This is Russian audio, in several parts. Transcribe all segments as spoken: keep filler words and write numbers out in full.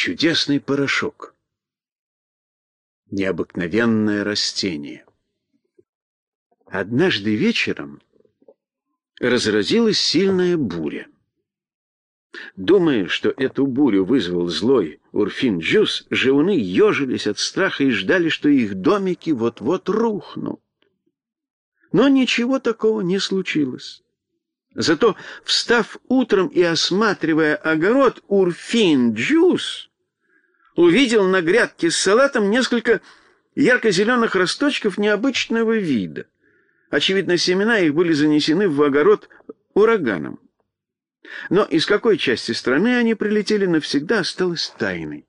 чудесный порошок, необыкновенное растение. Однажды вечером разразилась сильная буря. Думая, что эту бурю вызвал злой Урфин Джюс, живуны ежились от страха и ждали, что их домики вот-вот рухнут. Но ничего такого не случилось. Зато, встав утром и осматривая огород, Урфин Джюс увидел на грядке с салатом несколько ярко-зеленых росточков необычного вида. Очевидно, семена их были занесены в огород ураганом. Но из какой части страны они прилетели, навсегда осталось тайной.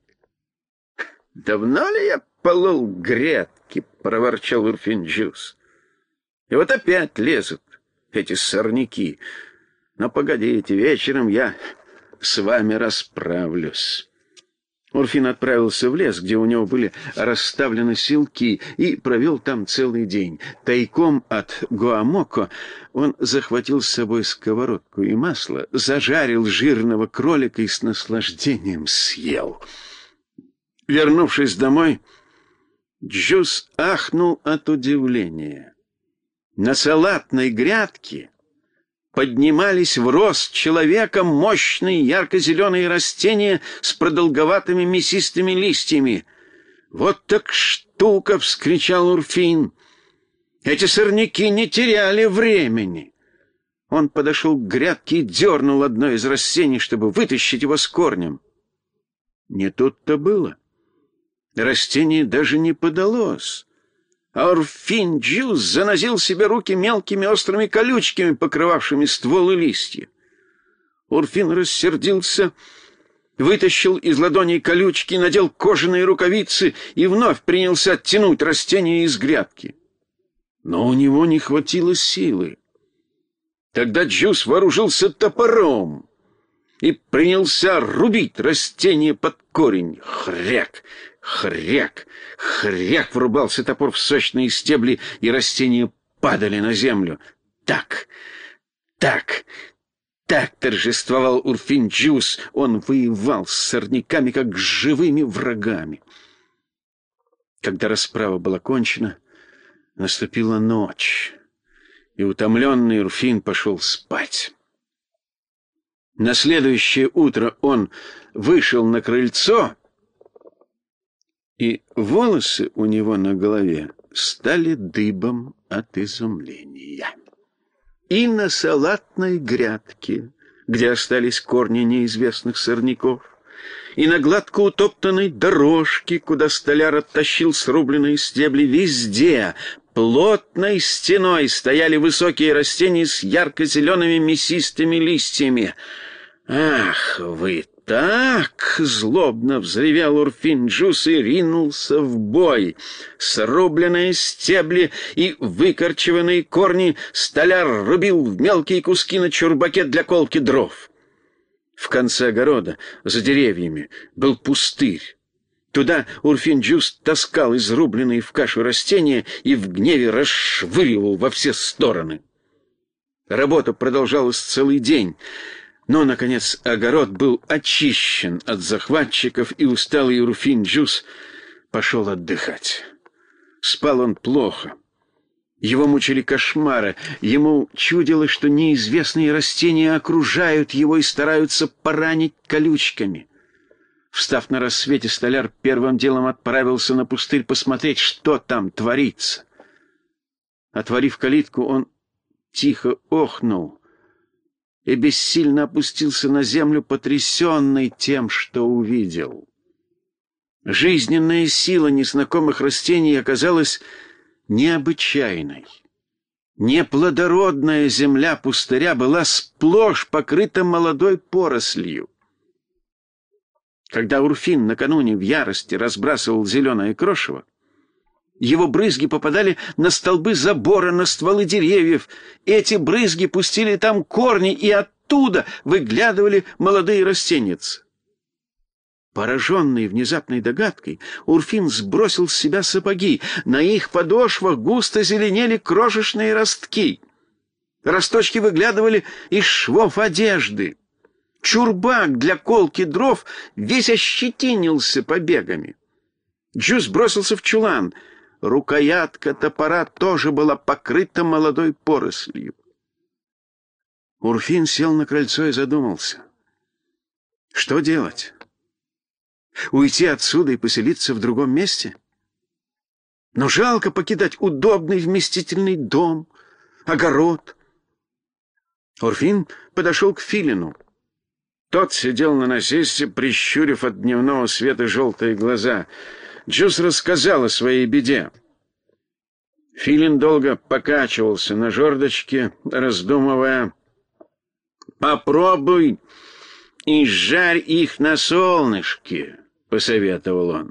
«Давно ли я полол грядки?» — проворчал Урфин Джюс. «И вот опять лезут эти сорняки. Но погодите, вечером я с вами расправлюсь». Урфин отправился в лес, где у него были расставлены силки, и провел там целый день. Тайком от Гуамоко он захватил с собой сковородку и масло, зажарил жирного кролика и с наслаждением съел. Вернувшись домой, Джюс ахнул от удивления. На салатной грядке поднимались в рост человека мощные ярко-зеленые растения с продолговатыми мясистыми листьями. «Вот так штука!» — вскричал Урфин. «Эти сорняки не теряли времени!» Он подошел к грядке и дернул одно из растений, чтобы вытащить его с корнем. Не тут-то было. Растение даже не подалось. А Урфин Джюс занозил себе руки мелкими острыми колючками, покрывавшими ствол и листья. Урфин рассердился, вытащил из ладоней колючки, надел кожаные рукавицы и вновь принялся оттянуть растение из грядки. Но у него не хватило силы. Тогда Джюс вооружился топором и принялся рубить растение под корень. Хряк! Хряк, хряк, врубался топор в сочные стебли, и растения падали на землю. Так, так, так торжествовал Урфин Джюс. Он воевал с сорняками, как с живыми врагами. Когда расправа была кончена, наступила ночь, и утомленный Урфин пошел спать. На следующее утро он вышел на крыльцо, и волосы у него на голове стали дыбом от изумления. И на салатной грядке, где остались корни неизвестных сорняков, и на гладко утоптанной дорожке, куда столяр оттащил срубленные стебли, везде плотной стеной стояли высокие растения с ярко-зелеными мясистыми листьями. «Ах, вы так!» — злобно взревел Урфин Джюс и ринулся в бой. Срубленные стебли и выкорчеванные корни столяр рубил в мелкие куски на чурбаке для колки дров. В конце огорода, за деревьями, был пустырь. Туда Урфин Джюс таскал изрубленные в кашу растения и в гневе расшвыривал во все стороны. Работа продолжалась целый день. Но, наконец, огород был очищен от захватчиков, и усталый Урфин Джюс пошел отдыхать. Спал он плохо. Его мучили кошмары. Ему чудилось, что неизвестные растения окружают его и стараются поранить колючками. Встав на рассвете, столяр первым делом отправился на пустырь посмотреть, что там творится. Отворив калитку, он тихо охнул и бессильно опустился на землю, потрясенный тем, что увидел. Жизненная сила незнакомых растений оказалась необычайной. Неплодородная земля пустыря была сплошь покрыта молодой порослью. Когда Урфин накануне в ярости разбрасывал зеленое крошево, его брызги попадали на столбы забора, на стволы деревьев. Эти брызги пустили там корни, и оттуда выглядывали молодые растеницы. Пораженный внезапной догадкой, Урфин сбросил с себя сапоги. На их подошвах густо зеленели крошечные ростки. Росточки выглядывали из швов одежды. чурбак для колки дров весь ощетинился побегами. Джус бросился в чулан. Рукоятка топора тоже была покрыта молодой порослью. Урфин сел на крыльцо и задумался. Что делать? Уйти отсюда и поселиться в другом месте? Но жалко покидать удобный вместительный дом, огород. Урфин подошел к филину. Тот сидел на насесте, прищурив от дневного света желтые глаза. Джус рассказал о своей беде. Филин долго покачивался на жердочке, раздумывая. «Попробуй и жарь их на солнышке», — посоветовал он.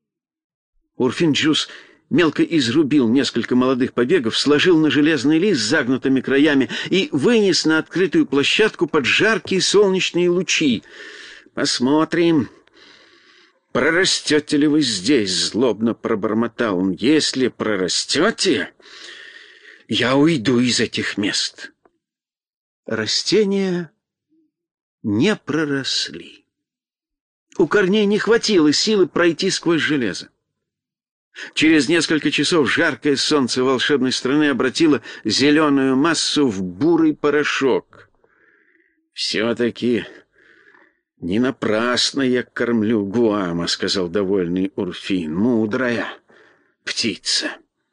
Урфин Джус мелко изрубил несколько молодых побегов, сложил на железный лист с загнутыми краями и вынес на открытую площадку под жаркие солнечные лучи. «Посмотрим, прорастете ли вы здесь», — злобно пробормотал он. «Если прорастете, я уйду из этих мест». Растения не проросли. У корней не хватило силы пройти сквозь железо. Через несколько часов жаркое солнце волшебной страны обратило зеленую массу в бурый порошок. «Все-таки не напрасно я кормлю Гуама», — сказал довольный Урфин. «Мудрая птица».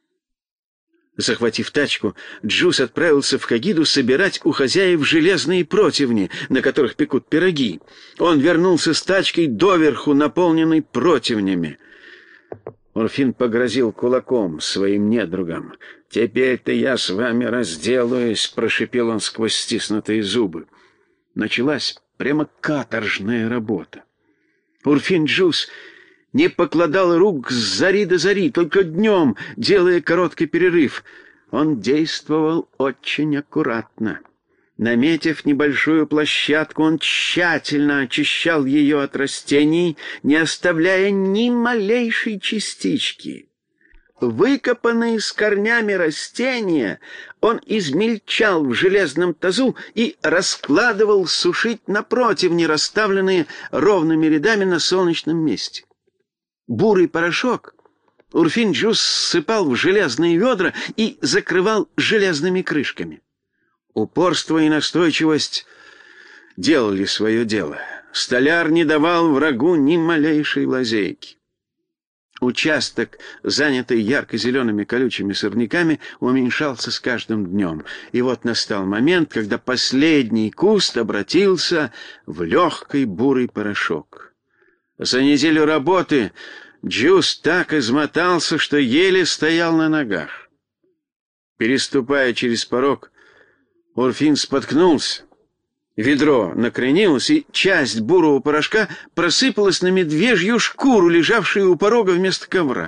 Захватив тачку, Джус отправился в Кагиду собирать у хозяев железные противни, на которых пекут пироги. Он вернулся с тачкой, доверху наполненной противнями. Урфин погрозил кулаком своим недругам. «Теперь-то я с вами разделаюсь», — прошипел он сквозь стиснутые зубы. Началась прямо каторжная работа. Урфин Джус не покладал рук с зари до зари, только днем, делая короткий перерыв. Он действовал очень аккуратно. Наметив небольшую площадку, он тщательно очищал ее от растений, не оставляя ни малейшей частички. Выкопанные с корнями растения он измельчал в железном тазу и раскладывал сушить на противни, расставленные ровными рядами на солнечном месте. Бурый порошок Урфин Джус ссыпал в железные ведра и закрывал железными крышками. Упорство и настойчивость делали свое дело. Столяр не давал врагу ни малейшей лазейки. Участок, занятый ярко-зелеными колючими сорняками, уменьшался с каждым днем. И вот настал момент, когда последний куст обратился в легкий бурый порошок. За неделю работы Джус так измотался, что еле стоял на ногах. Переступая через порог, Урфин споткнулся. Ведро накренилось, и часть бурого порошка просыпалась на медвежью шкуру, лежавшую у порога вместо ковра.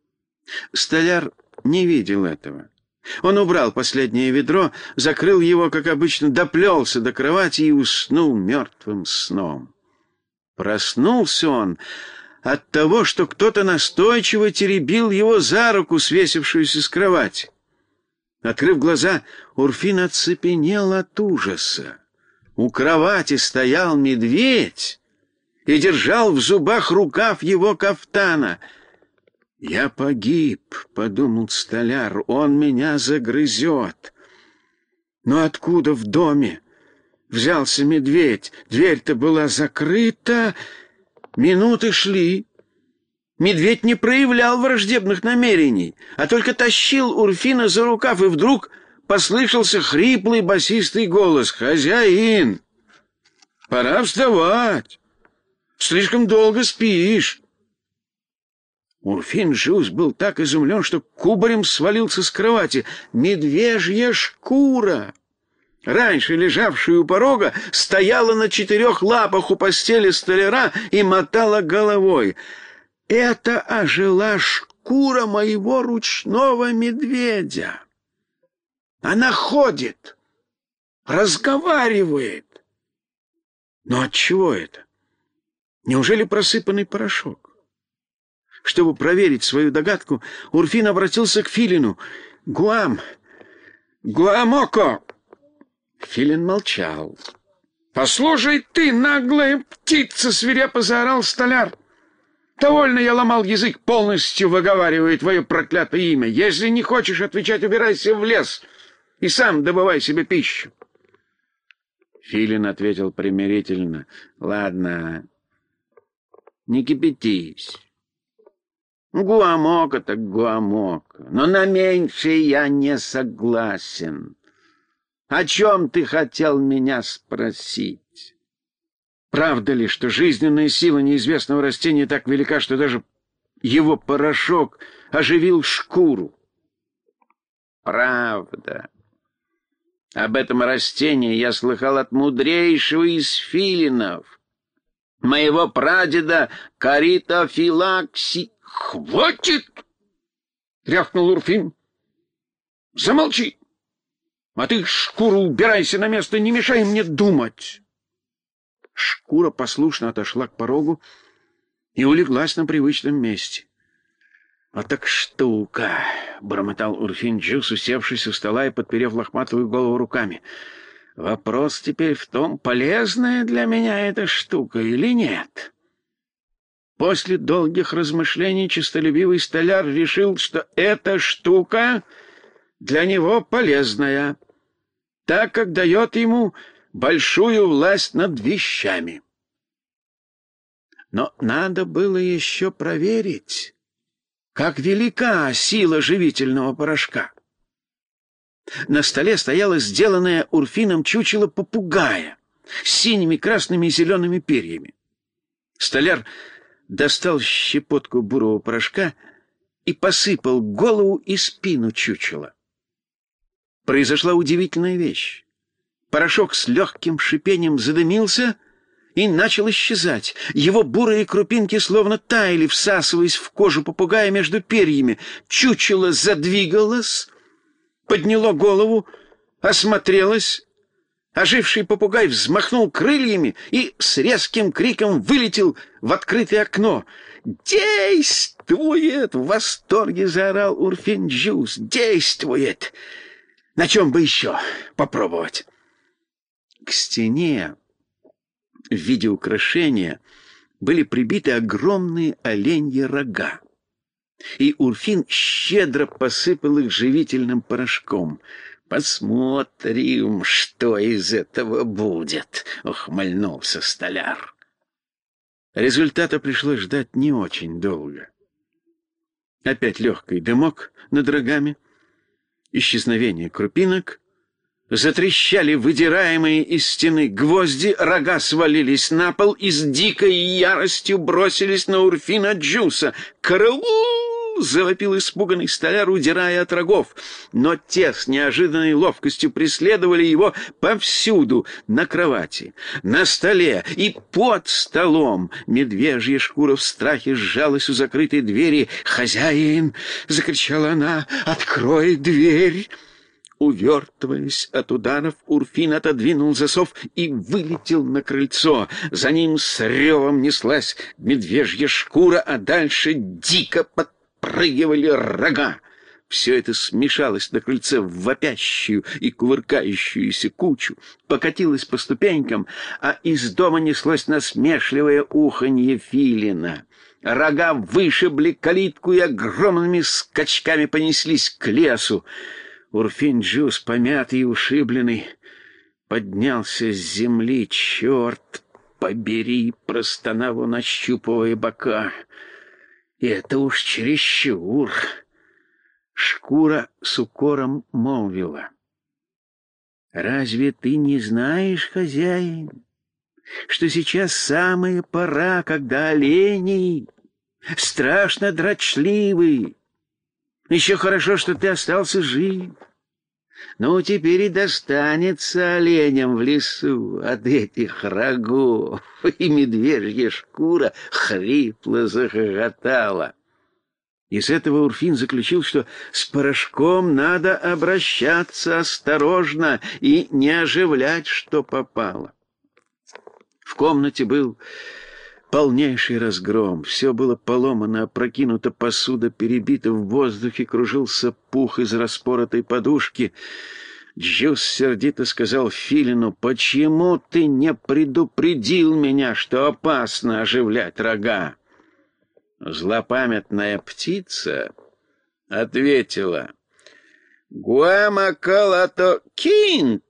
Столяр не видел этого. Он убрал последнее ведро, закрыл его, как обычно, доплелся до кровати и уснул мертвым сном. Проснулся он от того, что кто-то настойчиво теребил его за руку, свесившуюся с кровати. Открыв глаза, Урфин оцепенел от ужаса. У кровати стоял медведь и держал в зубах рукав его кафтана. «Я погиб», — подумал столяр, — «он меня загрызет». Но откуда в доме взялся медведь? Дверь-то была закрыта. Минуты шли. Медведь не проявлял враждебных намерений, а только тащил Урфина за рукав, и вдруг послышался хриплый басистый голос: «Хозяин, пора вставать. Слишком долго спишь». Урфин Джус был так изумлен, что кубарем свалился с кровати. Медвежья шкура, раньше лежавшая у порога, стояла на четырех лапах у постели столяра и мотала головой. «Это ожила шкура моего ручного медведя. Она ходит, разговаривает». Но от чего это? Неужели просыпанный порошок? Чтобы проверить свою догадку, Урфин обратился к Филину. «Гуам! Гуамоко!» Филин молчал. «Послушай ты, наглая птица!» — свирепо заорал столяр. «Довольно я ломал язык, полностью выговаривая твое проклятое имя. Если не хочешь отвечать, убирайся в лес и сам добывай себе пищу». Филин ответил примирительно: «Ладно, не кипятись. Гуамока так гуамока, но на меньшее я не согласен. О чем ты хотел меня спросить? Правда ли, что жизненная сила неизвестного растения так велика, что даже его порошок оживил шкуру?» «Правда. Об этом растении я слыхал от мудрейшего из филинов, моего прадеда Каритофилакси». «Хватит!» — рявкнул Урфин. «Замолчи! А ты, Шкура, убирайся на место, не мешай мне думать!» Шкура послушно отошла к порогу и улеглась на привычном месте. «А так штука!» — бормотал Урфин-Джюс, усевшись у стола и подперев лохматую голову руками. «Вопрос теперь в том, полезная для меня эта штука или нет?» После долгих размышлений честолюбивый столяр решил, что эта штука для него полезная, так как дает ему большую власть над вещами. Но надо было еще проверить, как велика сила живительного порошка. На столе стояло сделанное Урфином чучело попугая с синими, красными и зелеными перьями. Столяр достал щепотку бурого порошка и посыпал голову и спину чучела. Произошла удивительная вещь. Порошок с легким шипением задымился и начал исчезать. Его бурые крупинки словно таяли, всасываясь в кожу попугая между перьями. Чучело задвигалось, подняло голову, осмотрелось. Оживший попугай взмахнул крыльями и с резким криком вылетел в открытое окно. «Действует!» — в восторге заорал Урфин-Джюс. «Действует! На чем бы еще попробовать?» К стене в виде украшения были прибиты огромные оленьи рога, и Урфин щедро посыпал их живительным порошком. «Посмотрим, что из этого будет», — ухмыльнулся столяр. Результата пришлось ждать не очень долго. Опять легкий дымок над рогами, исчезновение крупинок, затрещали выдираемые из стены гвозди, рога свалились на пол и с дикой яростью бросились на Урфина-Джюса. «Караул!» — завопил испуганный столяр, удирая от рогов. Но те с неожиданной ловкостью преследовали его повсюду: на кровати, на столе и под столом. Медвежья шкура в страхе сжалась у закрытой двери. «Хозяин!» — закричала она. «Открой дверь!» Увертываясь от ударов, Урфин отодвинул засов и вылетел на крыльцо. За ним с ревом неслась медвежья шкура, а дальше дико подпрыгивали рога. Все это смешалось на крыльце в вопящую и кувыркающуюся кучу, покатилось по ступенькам, а из дома неслось насмешливое уханье филина. Рога вышибли калитку и огромными скачками понеслись к лесу. Урфин-Джюс, помятый и ушибленный, поднялся с земли. «Черт побери!» — простонал он, ощупывая бока. «И это уж чересчур!» Шкура с укором молвила: «Разве ты не знаешь, хозяин, что сейчас самая пора, когда олени страшно дрочливы? Еще хорошо, что ты остался жив. Ну, теперь и достанется оленям в лесу от этих рогов». И медвежья шкура хрипло захохотала. Из этого Урфин заключил, что с порошком надо обращаться осторожно и не оживлять, что попало. В комнате был полнейший разгром. Все было поломано, опрокинута посуда, перебита в воздухе, кружился пух из распоротой подушки. Джус сердито сказал Филину: «Почему ты не предупредил меня, что опасно оживлять рога?» Злопамятная птица ответила: «Гуамакалато кинт,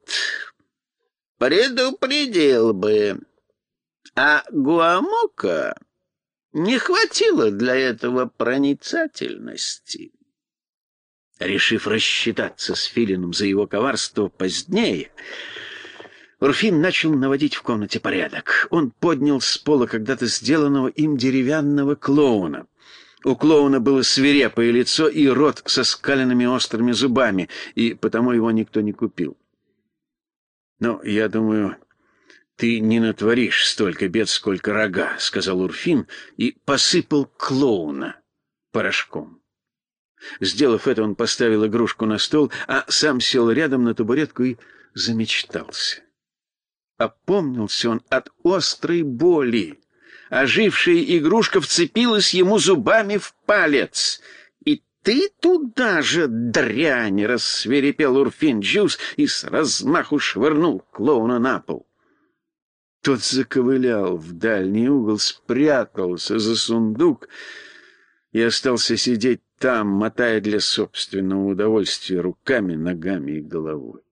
предупредил бы, а Гуамока не хватило для этого проницательности». Решив рассчитаться с Филином за его коварство позднее, Урфин начал наводить в комнате порядок. Он поднял с пола когда-то сделанного им деревянного клоуна. У клоуна было свирепое лицо и рот со скаленными острыми зубами, и потому его никто не купил. «Но, я думаю, ты не натворишь столько бед, сколько рога», — сказал Урфин и посыпал клоуна порошком. Сделав это, он поставил игрушку на стол, а сам сел рядом на табуретку и замечтался. Опомнился он от острой боли. Ожившая игрушка вцепилась ему зубами в палец. «И ты туда же, дрянь!» — рассвирепел Урфин Джус и с размаху швырнул клоуна на пол. Тот заковылял в дальний угол, спрятался за сундук и остался сидеть там, мотая для собственного удовольствия руками, ногами и головой.